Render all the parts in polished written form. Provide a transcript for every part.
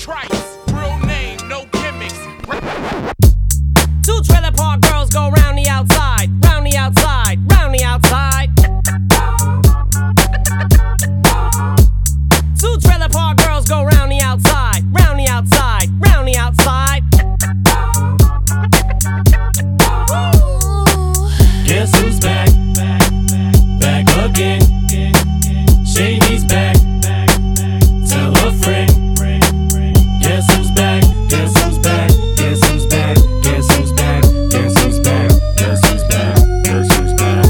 Trice, real name, no gimmicks. Two trailer park girls go round the outside, round the outside, round the outside. Two trailer park girls go round the outside, round the outside, round the outside. Guess who's back? Back again. Shady's back. Tell a friend. Guess who's back? Guess who's back? Guess who's back? Guess who's back? Guess who's back? Guess who's back? Guess who's back?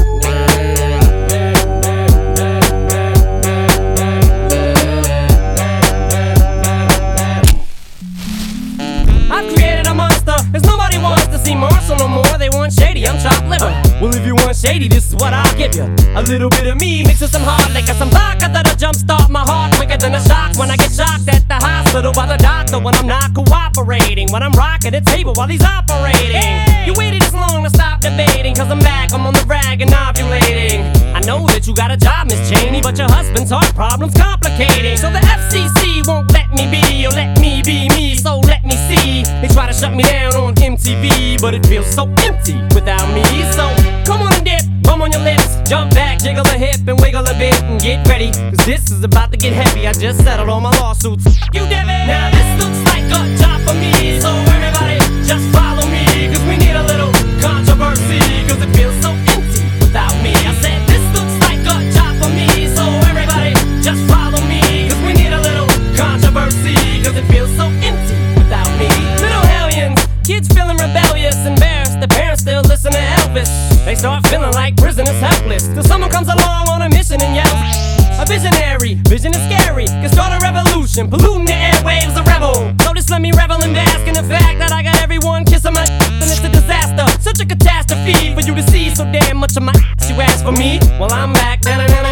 I've created a monster, cause nobody wants to see Marshall no more. They want Shady, I'm chopped liver. Well, if you want Shady, this is what I'll give you. A little bit of me mixed with some hard liquor, some vodka that'll jumpstart my heart quicker than a shock when I get shocked at the hospital by the doctor when I'm not cooperating, when I'm rocking the table while he's operating. Hey! You waited this long to stop debating, cause I'm back, I'm on the rag and ovulating. I know that you got a job, Miss Cheney, but your husband's heart problem's complicating. So the FCC won't let me be, or let me be me, so let me see. They try to shut me down on MTV, but it feels so empty without me. So come on and dip, bum on your lips, jump back, jiggle a hip and wiggle a bit and get ready, cause this is about to get heavy. I just settled all my lawsuits. You did it! Now this looks like a job for me, so everybody just follow me, cause we need a little controversy, cause it feels so empty without me. I said this looks like a job for me, so everybody just follow me, cause we need a little controversy, cause it feels so empty without me. Little hellions, kids feeling rebellious, embarrassed, the parents still listen to Elvis. They start feeling like prisoners helpless, till someone comes along on a mission and yells. A visionary, vision is scary, can start a revolution, polluting the airwaves, a rebel. So just let me revel and bask in the fact that I got everyone kissing my and it's a disaster, such a catastrophe for you to see so damn much of my you ask for me. Well, I'm back,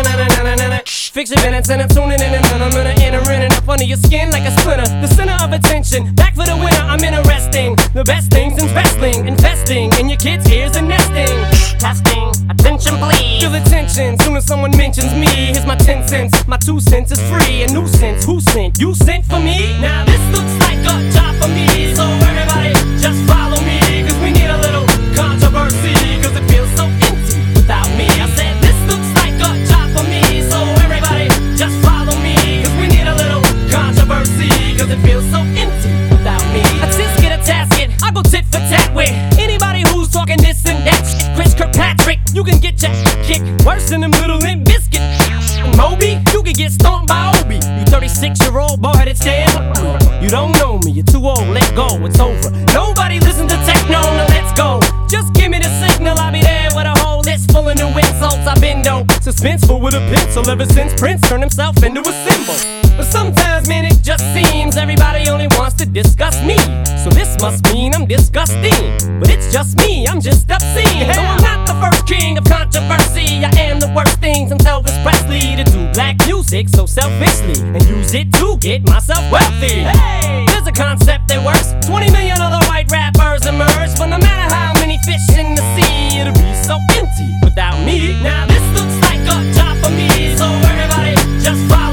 fix your minutes and I'm tuning in and I'm gonna enter in and up under your skin like a splinter. The center of attention, back for the winner, I'm interesting. The best things in wrestling, investing in your kids' ears and nesting. Testing, attention please. Feel the tension, soon as someone mentions me. Here's my 10 cents, my 2 cents is free. A nuisance, who sent? You sent for me? Now this looks like a job for me, so everybody just follow me, cause we need a little controversy, cause it feels so empty without me. I said this looks like a job for me, so everybody just follow me, cause we need a little controversy, cause it feels so empty without me. A tisket, a tasket, I go tit for tat with anybody who's talking this and that shit. Chris Kirkpatrick, you can get your kicked worse than them little Limp Bizkit. Moby, you can get stomped by Obi. You 36-year-old boy that stand up. You don't know me, you're too old, let go, it's over. Nobody listen to techno, now let's go. Just give me the signal, I'll be there with a whole list full of new insults. I've been dope, suspenseful with a pencil ever since Prince turned himself into a symbol. But sometimes, man, it just seems everybody only wants to discuss me. So this must mean I'm disgusting. But it's just me, I'm just obscene. No, I'm not the first king of controversy. I am the worst thing since Elvis Presley to do black music so selfishly and use it to get myself wealthy. Hey, there's a concept that works. 20 million other white rappers emerge, but no matter how many fish in the sea, it'll be so empty without me. Now this looks like a job for me, so everybody just follow